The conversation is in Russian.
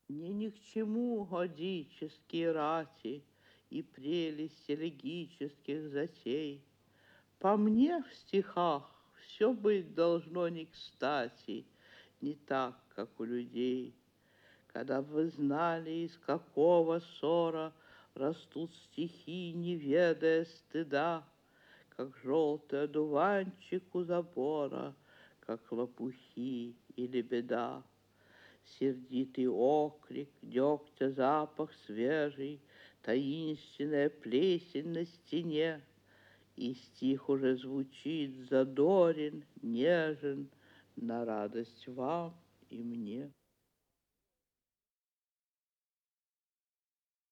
Мне ни к чему годические рати и прелесть элегических затей. По мне в стихах все быть должно не кстати, не так, как у людей. Когда б вы знали, из какого ссора растут стихи, не ведая стыда, как желтый одуванчик у забора, как лопухи или беда. Сердитый окрик, дегтя запах свежий, таинственная плесень на стене, и стих уже звучит задорен, нежен, на радость вам и мне.